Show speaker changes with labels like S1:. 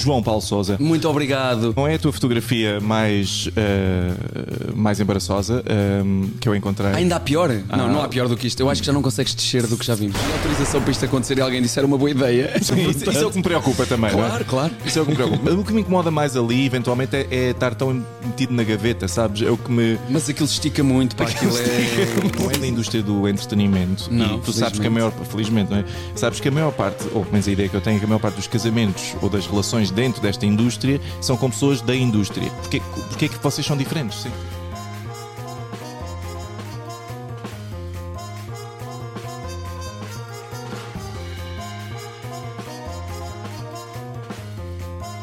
S1: João Paulo Sousa.
S2: Muito obrigado.
S1: Não é a tua fotografia mais embaraçosa que eu encontrei?
S2: Ainda há pior? Não há pior do que isto. Eu acho que já não consegues descer do que já vimos. A autorização para isto acontecer e alguém disser uma boa ideia.
S1: Sim, isso é o que me preocupa também, não é?
S2: Claro.
S1: Isso é o que me preocupa. O que me incomoda mais ali, eventualmente, é estar tão metido na gaveta, sabes? É o que me...
S2: Mas aquilo estica muito, pá. Aquilo
S1: Não é da indústria do entretenimento.
S2: Não,
S1: e tu sabes que felizmente, não é? Sabes que a maior parte, ou pelo menos a ideia que eu tenho, é que a maior parte dos casamentos ou das relações dentro desta indústria são com pessoas da indústria. Porquê é que vocês são diferentes? Sim.